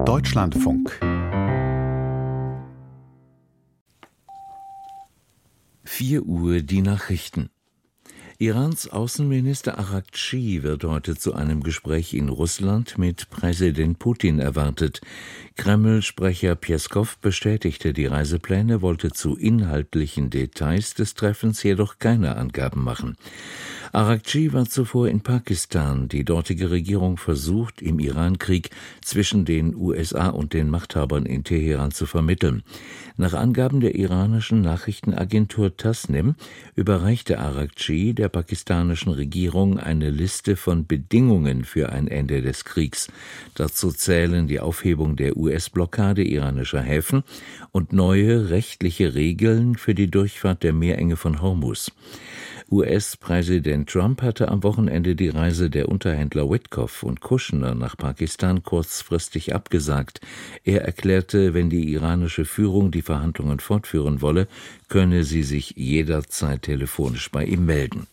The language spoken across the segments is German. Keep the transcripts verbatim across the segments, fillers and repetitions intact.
Deutschlandfunk. vier Uhr die Nachrichten. Irans Außenminister Araghchi wird heute zu einem Gespräch in Russland mit Präsident Putin erwartet. Kreml-Sprecher Peskow bestätigte die Reisepläne, wollte zu inhaltlichen Details des Treffens jedoch keine Angaben machen. Araghchi war zuvor in Pakistan. Die dortige Regierung versucht, im Iran-Krieg zwischen den U S A und den Machthabern in Teheran zu vermitteln. Nach Angaben der iranischen Nachrichtenagentur Tasnim überreichte Araghchi der pakistanischen Regierung eine Liste von Bedingungen für ein Ende des Kriegs. Dazu zählen die Aufhebung der U S-Blockade iranischer Häfen und neue rechtliche Regeln für die Durchfahrt der Meerenge von Hormuz. U S-Präsident Trump hatte am Wochenende die Reise der Unterhändler Witkoff und Kushner nach Pakistan kurzfristig abgesagt. Er erklärte, wenn die iranische Führung die Verhandlungen fortführen wolle, könne sie sich jederzeit telefonisch bei ihm melden.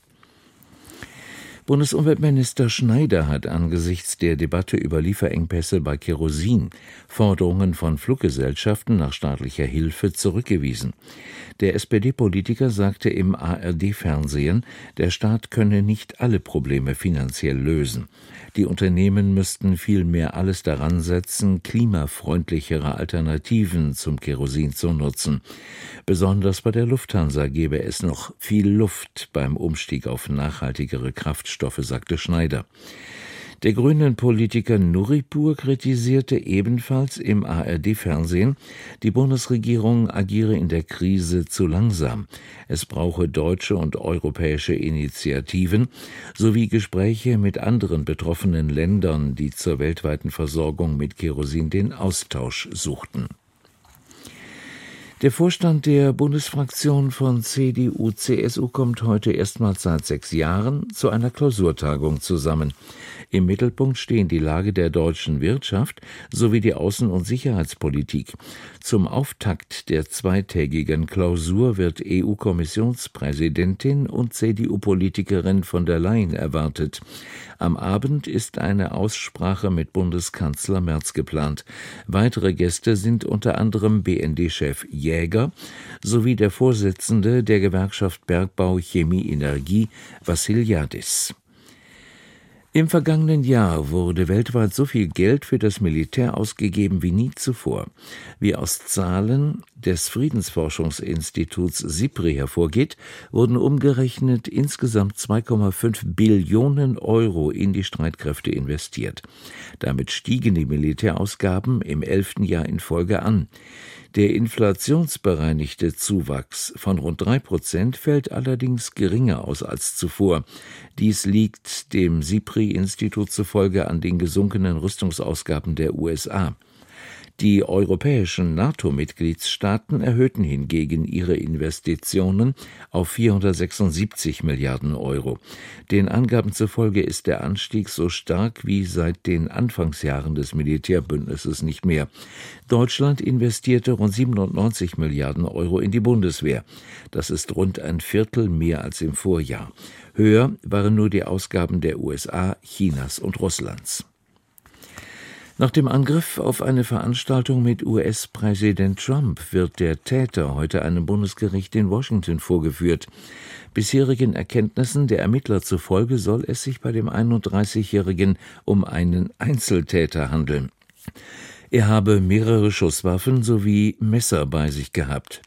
Bundesumweltminister Schneider hat angesichts der Debatte über Lieferengpässe bei Kerosin Forderungen von Fluggesellschaften nach staatlicher Hilfe zurückgewiesen. Der S P D-Politiker sagte im A R D-Fernsehen, der Staat könne nicht alle Probleme finanziell lösen. Die Unternehmen müssten vielmehr alles daran setzen, klimafreundlichere Alternativen zum Kerosin zu nutzen. Besonders bei der Lufthansa gebe es noch viel Luft beim Umstieg auf nachhaltigere Kraftstoffe, sagte Schneider. Der grünen Politiker Nuripur kritisierte ebenfalls im A R D-Fernsehen, die Bundesregierung agiere in der Krise zu langsam. Es brauche deutsche und europäische Initiativen sowie Gespräche mit anderen betroffenen Ländern, die zur weltweiten Versorgung mit Kerosin den Austausch suchten. Der Vorstand der Bundesfraktion von C D U C S U kommt heute erstmals seit sechs Jahren zu einer Klausurtagung zusammen. Im Mittelpunkt stehen die Lage der deutschen Wirtschaft sowie die Außen- und Sicherheitspolitik. Zum Auftakt der zweitägigen Klausur wird E U-Kommissionspräsidentin und C D U-Politikerin von der Leyen erwartet. Am Abend ist eine Aussprache mit Bundeskanzler Merz geplant. Weitere Gäste sind unter anderem B N D-Chef Jäger sowie der Vorsitzende der Gewerkschaft Bergbau Chemie Energie, Vassiliadis. Im vergangenen Jahr wurde weltweit so viel Geld für das Militär ausgegeben wie nie zuvor. Wie aus Zahlen des Friedensforschungsinstituts SIPRI hervorgeht, wurden umgerechnet insgesamt zwei Komma fünf Billionen Euro in die Streitkräfte investiert. Damit stiegen die Militärausgaben im elften Jahr in Folge an. Der inflationsbereinigte Zuwachs von rund drei Prozent fällt allerdings geringer aus als zuvor. Dies liegt dem SIPRI-Institut zufolge an den gesunkenen Rüstungsausgaben der U S A. Die europäischen NATO-Mitgliedstaaten erhöhten hingegen ihre Investitionen auf vierhundertsechsundsiebzig Milliarden Euro. Den Angaben zufolge ist der Anstieg so stark wie seit den Anfangsjahren des Militärbündnisses nicht mehr. Deutschland investierte rund siebenundneunzig Milliarden Euro in die Bundeswehr. Das ist rund ein Viertel mehr als im Vorjahr. Höher waren nur die Ausgaben der U S A, Chinas und Russlands. Nach dem Angriff auf eine Veranstaltung mit U S-Präsident Trump wird der Täter heute einem Bundesgericht in Washington vorgeführt. Bisherigen Erkenntnissen der Ermittler zufolge soll es sich bei dem einunddreißigjährigen um einen Einzeltäter handeln. Er habe mehrere Schusswaffen sowie Messer bei sich gehabt.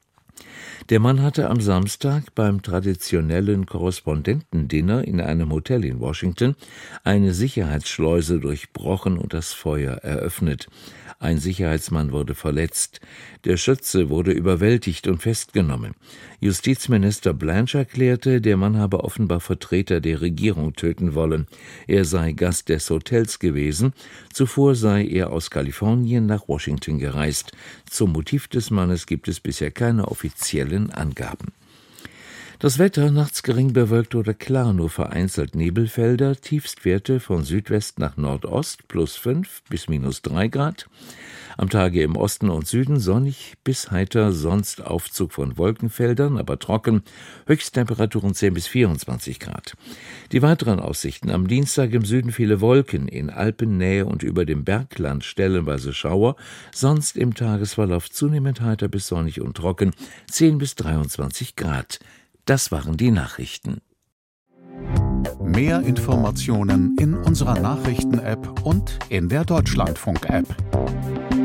Der Mann hatte am Samstag beim traditionellen Korrespondentendinner in einem Hotel in Washington eine Sicherheitsschleuse durchbrochen und das Feuer eröffnet. Ein Sicherheitsmann wurde verletzt. Der Schütze wurde überwältigt und festgenommen. Justizminister Blanche erklärte, der Mann habe offenbar Vertreter der Regierung töten wollen. Er sei Gast des Hotels gewesen. Zuvor sei er aus Kalifornien nach Washington gereist. Zum Motiv des Mannes gibt es bisher keine offiziellen Angaben. Das Wetter, nachts gering bewölkt oder klar, nur vereinzelt Nebelfelder, Tiefstwerte von Südwest nach Nordost, plus fünf bis minus drei Grad. Am Tage im Osten und Süden sonnig bis heiter, sonst Aufzug von Wolkenfeldern, aber trocken, Höchsttemperaturen zehn bis vierundzwanzig Grad. Die weiteren Aussichten: am Dienstag im Süden viele Wolken, in Alpennähe und über dem Bergland stellenweise Schauer, sonst im Tagesverlauf zunehmend heiter bis sonnig und trocken, zehn bis dreiundzwanzig Grad. Das waren die Nachrichten. Mehr Informationen in unserer Nachrichten-App und in der Deutschlandfunk-App.